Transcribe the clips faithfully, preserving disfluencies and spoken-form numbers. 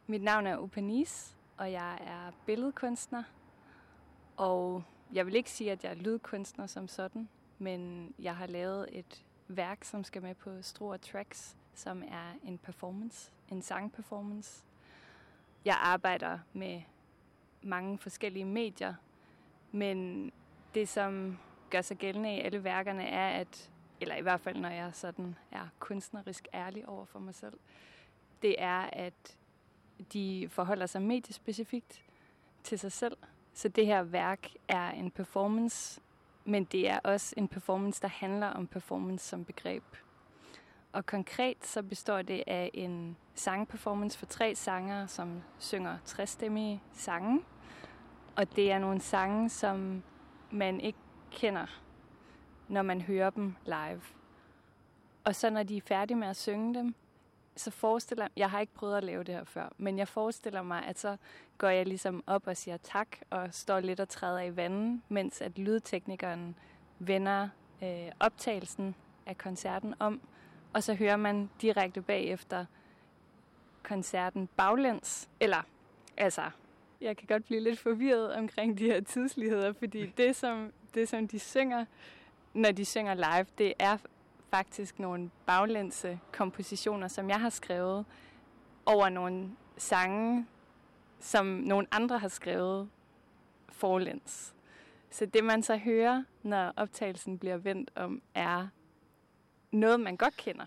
Mit navn er Upanis, og jeg er billedkunstner. Og jeg vil ikke sige, at jeg er lydkunstner som sådan, men jeg har lavet et værk, som skal med på Struer Tracks, som er en performance, en sangperformance. Jeg arbejder med mange forskellige medier, men det, som gør sig gældende i alle værkerne, er, at, eller i hvert fald når jeg sådan er kunstnerisk ærlig over for mig selv, det er, at de forholder sig mediespecifikt til sig selv. Så det her værk er en performance, men det er også en performance, der handler om performance som begreb. Og konkret så består det af en sangperformance for tre sangere, som synger trestemmige sange. Og det er nogle sange, som man ikke kender, når man hører dem live. Og så når de er færdige med at synge dem, så forestiller jeg, har ikke prøvet at lave det her før, men jeg forestiller mig, at så går jeg ligesom op og siger tak, og står lidt og træder i vandet, mens at lydteknikeren vender øh, optagelsen af koncerten om, og så hører man direkte bagefter koncerten baglæns. Eller, altså, jeg kan godt blive lidt forvirret omkring de her tidsligheder, fordi det som, det, som de synger, når de synger live, det er faktisk nogle baglændse kompositioner, som jeg har skrevet over nogle sange, som nogle andre har skrevet forlæns. Så det, man så hører, når optagelsen bliver vendt om, er noget, man godt kender.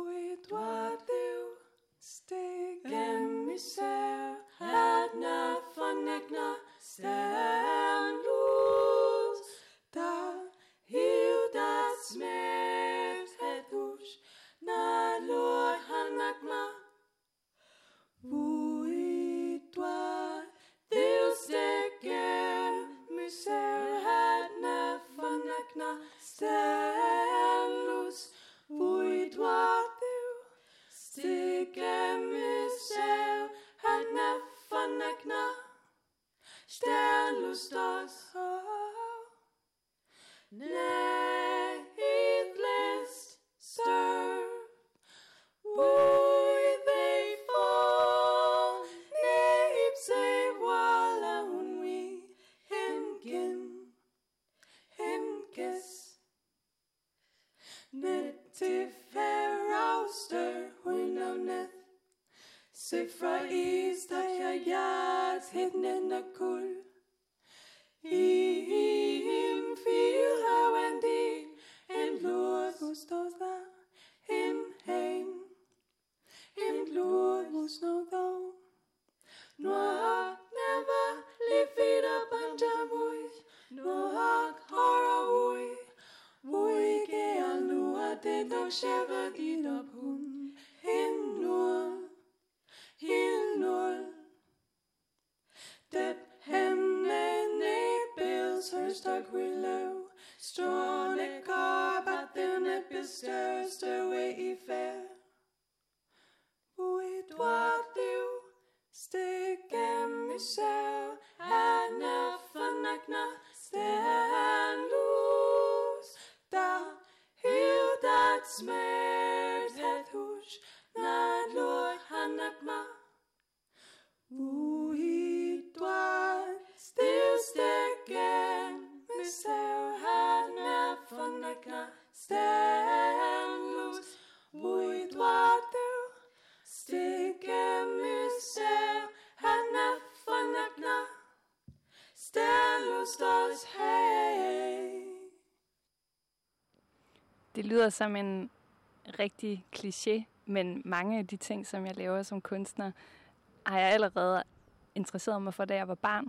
Det lyder som en rigtig kliché, men mange af de ting, som jeg laver som kunstner, har jeg allerede interesseret mig for, da jeg var barn.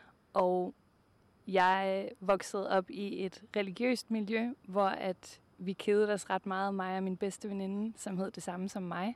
Og jeg voksede op i et religiøst miljø, hvor at vi kedede os ret meget, mig og min bedste veninde, som hed det samme som mig.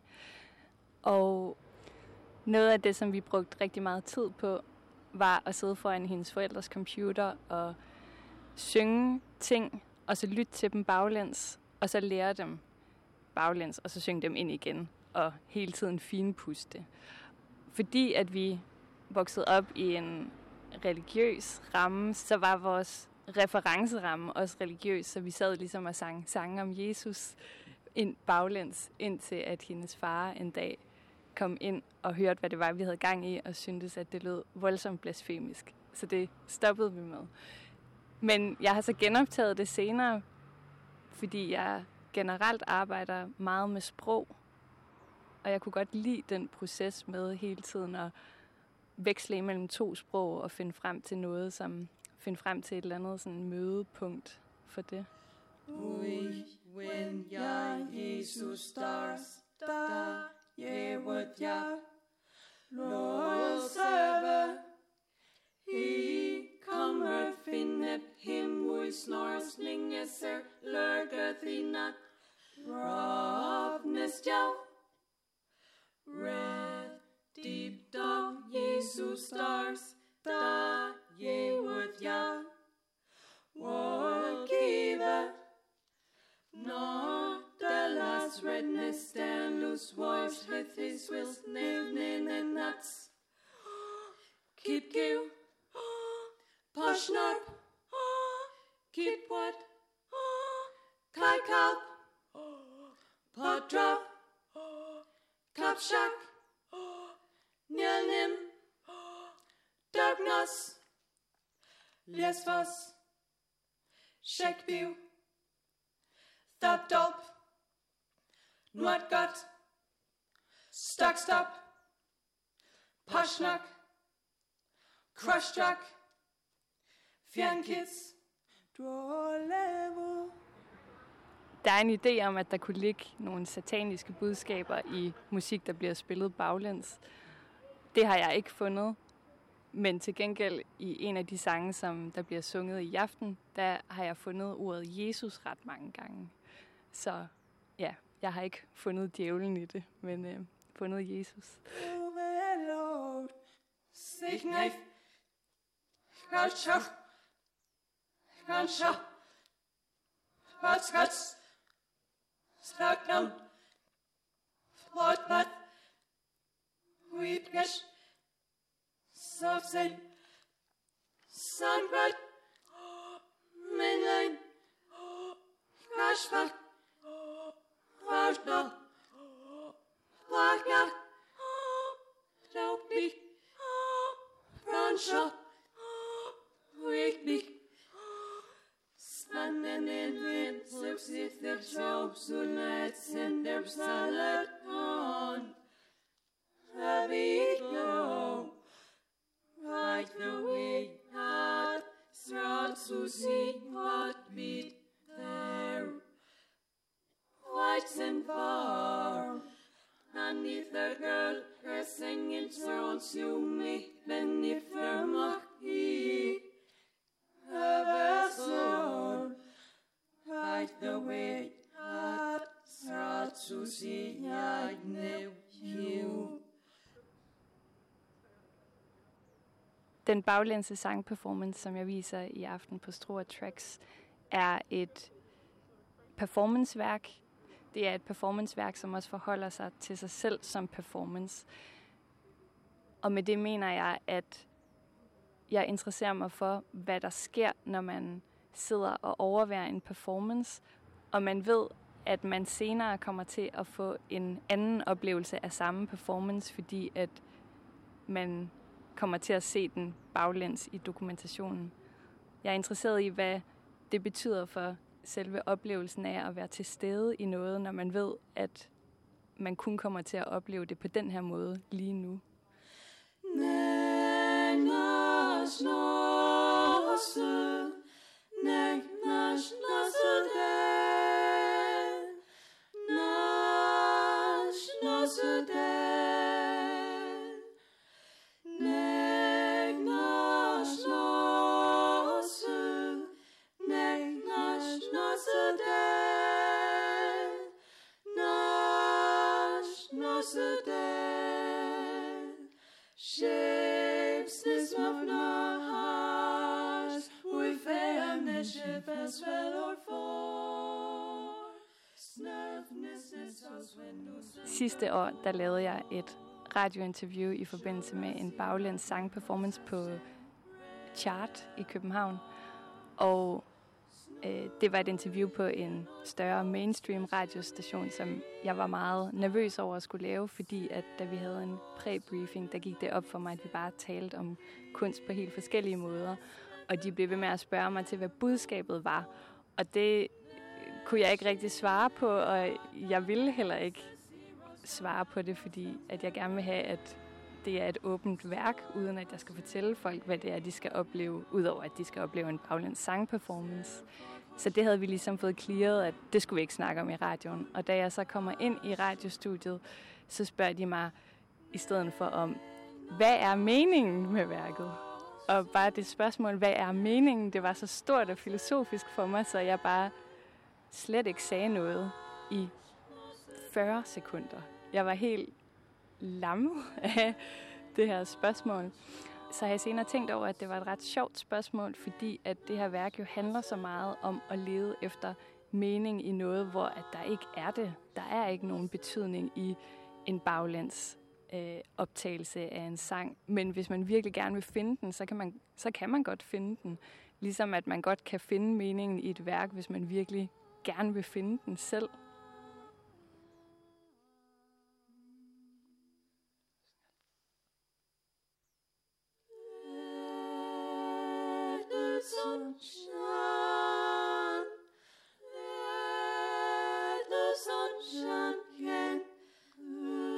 Og noget af det, som vi brugte rigtig meget tid på, var at sidde foran hendes forældres computer og synge ting, og så lytte til dem baglæns, og så lære dem baglæns, og så synge dem ind igen, og hele tiden finpuste. Fordi at vi voksede op i en religiøs ramme, så var vores referenceramme også religiøs, så vi sad ligesom og sang sange om Jesus ind baglæns, indtil at hendes far en dag kom ind og hørte, hvad det var, vi havde gang i, og syntes, at det lød voldsomt blasfemisk. Så det stoppede vi med. Men jeg har så genoptaget det senere, fordi jeg generelt arbejder meget med sprog, og jeg kunne godt lide den proces med hele tiden at veksle imellem to sprog og finde frem til noget, som finde frem til et eller andet sådan mødepunkt for det. Ui, when jeg Jesus stars, der jævet jeg lovet serve. He kommer findet him, ui snors længe ser lørket i nat. Rovnest jeg, red deep dog, Jesus stars, der jævet jeg will give. Nor the last redness stand loose voice with his wills name and nuts. Keep give, push up, keep what, kai kalp, pot drop, cup shack, nil nim, darkness, les fos, shake view. Stop, stop, not got, stuck, stop, push knock, crush track, fjern kids, draw level. Der er en idé om, at der kunne ligge nogle sataniske budskaber i musik, der bliver spillet baglæns. Det har jeg ikke fundet, men til gengæld i en af de sange, som der bliver sunget i aften, der har jeg fundet ordet Jesus ret mange gange. Så ja, jeg har ikke fundet djævlen i det, men øh, fundet Jesus. Sunbird, mainline, Ashford, Rosno, Wagner, Dogby, Bronshaw, Whitby, Spanning in wind, slips if the jobs would let's send their salad on. Have it go, right the way. Start to see what beat there. White and far, underneath the girl, her singing turns you me, beneath her mocky. Her soul, right the way. Start to see I know you. Den baglændse sangperformance, som jeg viser i aften på Struer Tracks, er et performanceværk. Det er et performanceværk, som også forholder sig til sig selv som performance. Og med det mener jeg, at jeg interesserer mig for, hvad der sker, når man sidder og overværer en performance, og man ved, at man senere kommer til at få en anden oplevelse af samme performance, fordi at man kommer til at se den baglæns i dokumentationen. Jeg er interesseret i, hvad det betyder for selve oplevelsen af at være til stede i noget, når man ved, at man kun kommer til at opleve det på den her måde lige nu. Sidste år, der lavede jeg et radiointerview i forbindelse med en baglæns sangperformance på Chart i København. Og Det var et interview på en større mainstream radiostation, som jeg var meget nervøs over at skulle lave, fordi at da vi havde en præ-briefing, der gik det op for mig, at vi bare talte om kunst på helt forskellige måder. Og de blev ved med at spørge mig til, hvad budskabet var. Og det kunne jeg ikke rigtig svare på, og jeg ville heller ikke svare på det, fordi at jeg gerne vil have, at det er et åbent værk, uden at jeg skal fortælle folk, hvad det er, de skal opleve, udover at de skal opleve en baglæns sangperformance. Så det havde vi ligesom fået clearet, at det skulle vi ikke snakke om i radioen. Og da jeg så kommer ind i radiostudiet, så spørger de mig i stedet for om, hvad er meningen med værket? Og bare det spørgsmål, hvad er meningen, det var så stort og filosofisk for mig, så jeg bare slet ikke sagde noget i fyrre sekunder. Jeg var helt lammet af det her spørgsmål. Så har jeg senere tænkt over, at det var et ret sjovt spørgsmål, fordi at det her værk jo handler så meget om at lede efter mening i noget, hvor at der ikke er det. Der er ikke nogen betydning i en baglæns øh, optagelse af en sang. Men hvis man virkelig gerne vil finde den, så kan man, så kan man godt finde den. Ligesom at man godt kan finde meningen i et værk, hvis man virkelig gerne vil finde den selv. Sunshine, let the sunshine again, the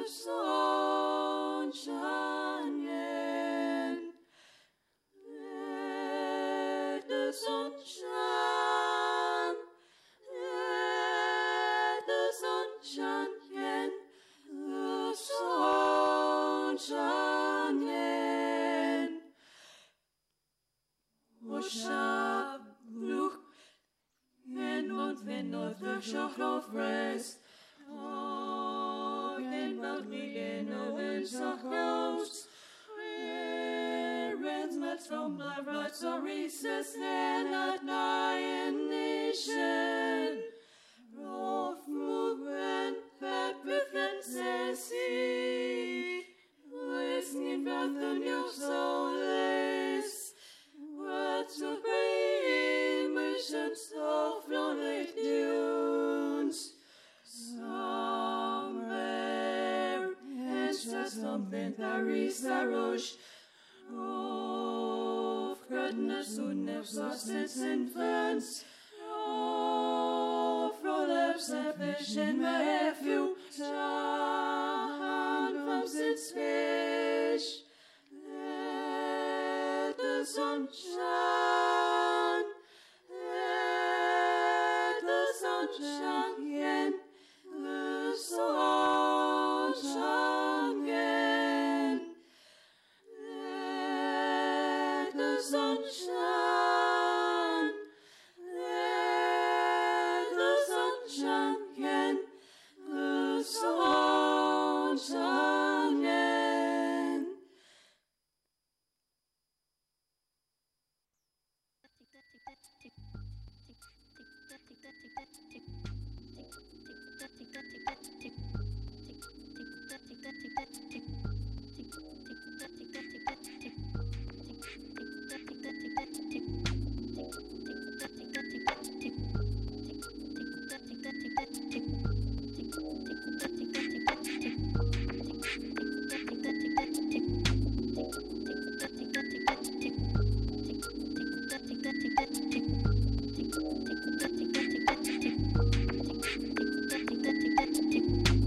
sunshine again, let the sunshine, let the sunshine again, the sunshine again. Worship, look, and not when not the shock of rest. Oh, then but we in no winds of house. Parents met from my right, so recess and at night nation. Of movement, that with and says he, listening about the new soulless. Words of emotions of lonely tunes. Somewhere, it's just something that is a rush of goodness who never substance influence. Of prolapse of vision, refuge, and from since fish. The sunshine, let the sunshine again, the sunshine again, let the sunshine, let the sunshine again, the sunshine again. Tick,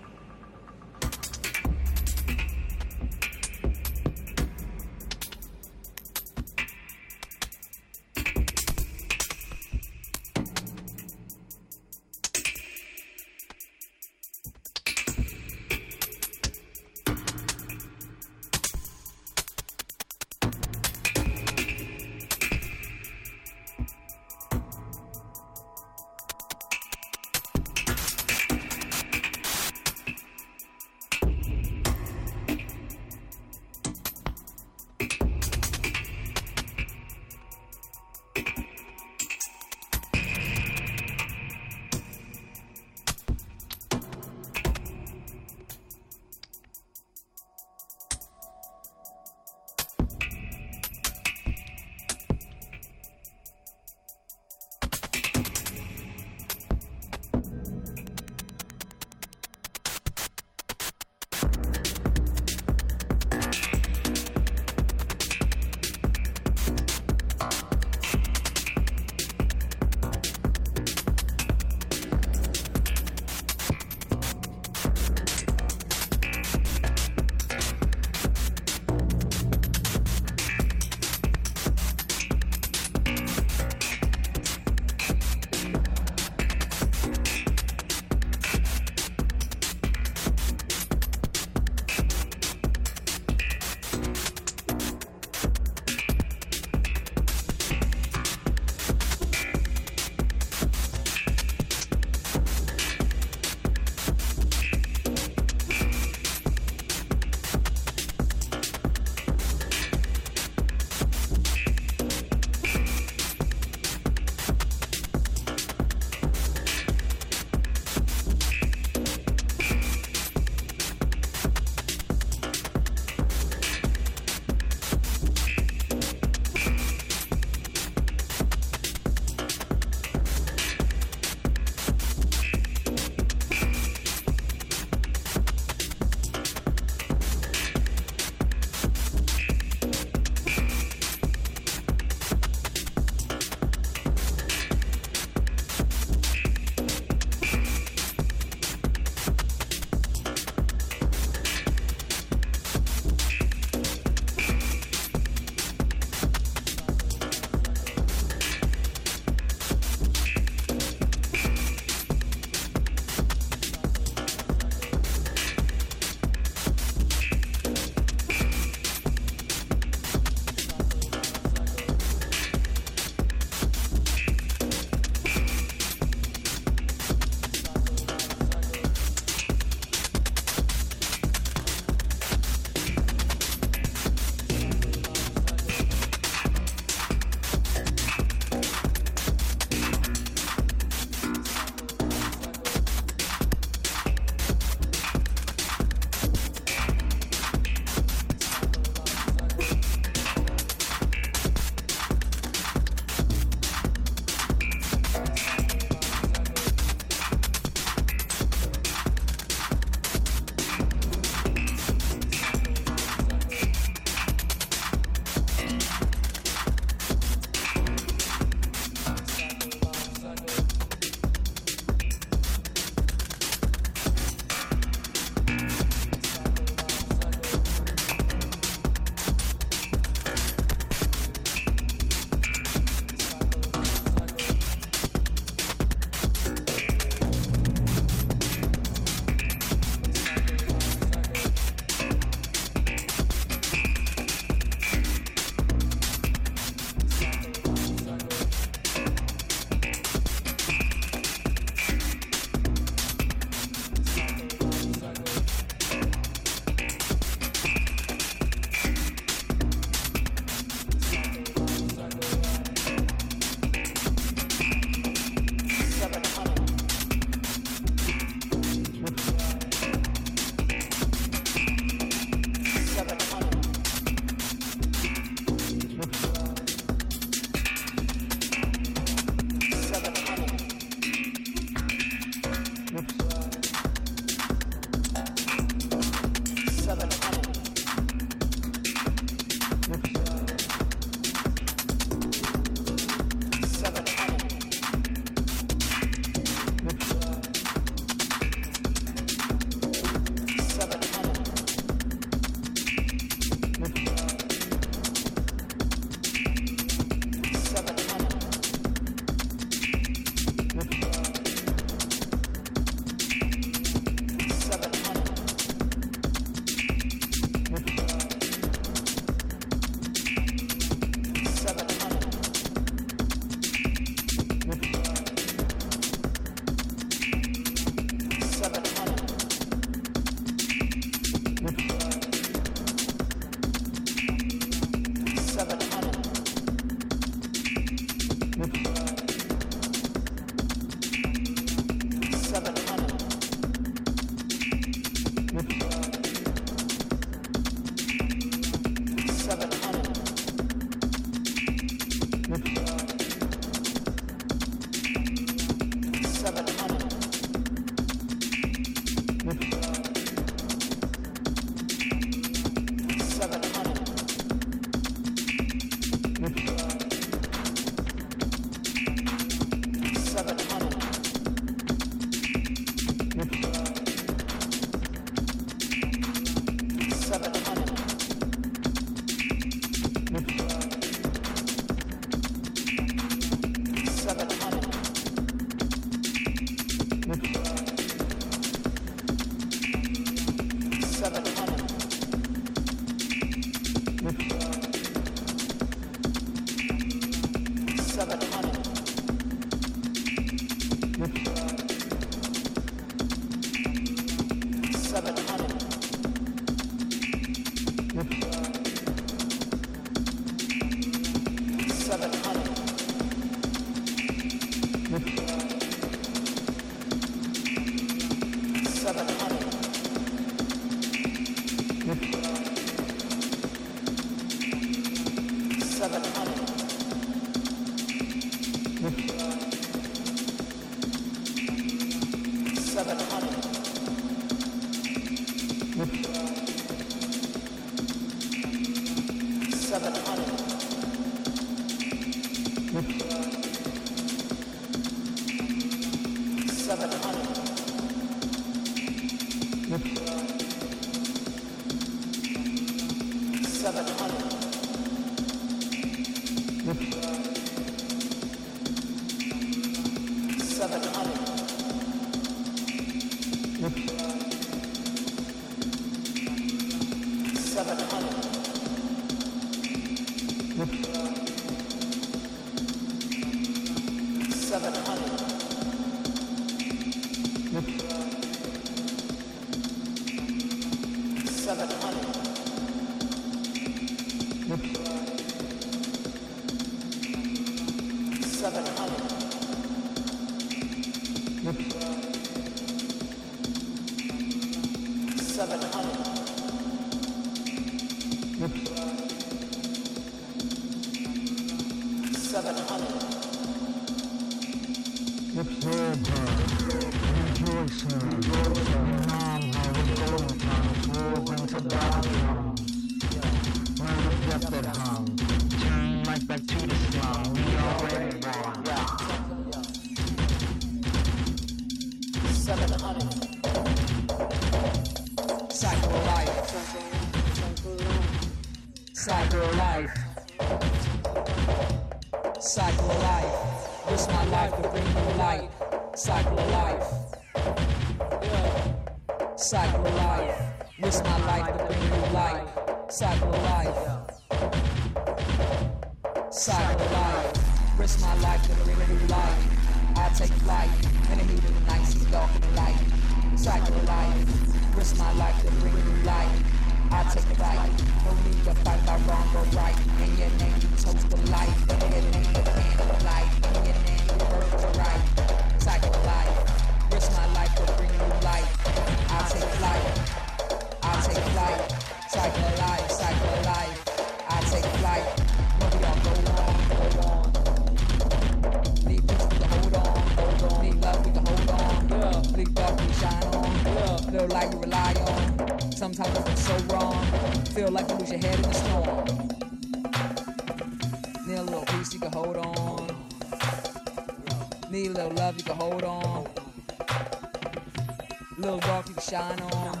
Shine on.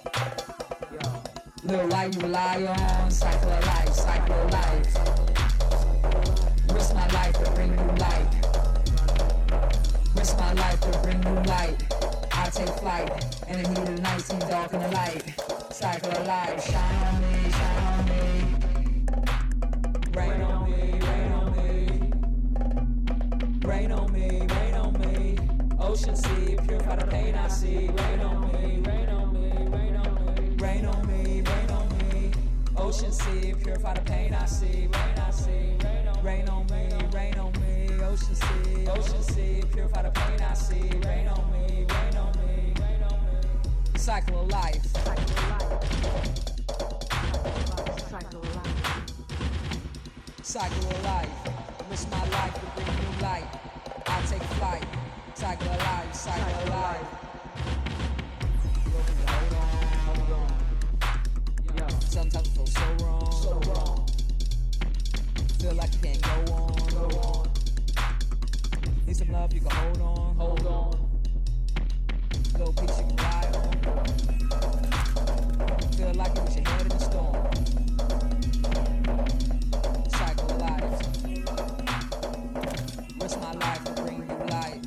Little light you rely on. Cycle of life, cycle of life. Risk my life to bring you light. Risk my life to bring you light. I take flight in the heat of the night, seems dark in the light. Cycle of life, shine on me, shine on me. Rain on me, rain on me. Rain on me, rain on me. Ocean sea, purify the pain I see. Rain on me. Rain on me, rain on me. Ocean sea, purify the pain I see. Rain I see. Rain on me, rain on me. Ocean sea, ocean sea, purify the pain I see. Rain on me, rain on me, rain on me. Cycle of life. Cycle of life. Cycle of life. Cycle of life. Risk my life to bring you light. I take flight. Cycle of life, cycle of life. Sometimes I feel so wrong, so wrong. Feel like you can't go on, go on. Need some love you can hold on, hold on. Little piece you can ride on. Feel like you with your head in the storm. Cycle of life. Risk my life to bring you light.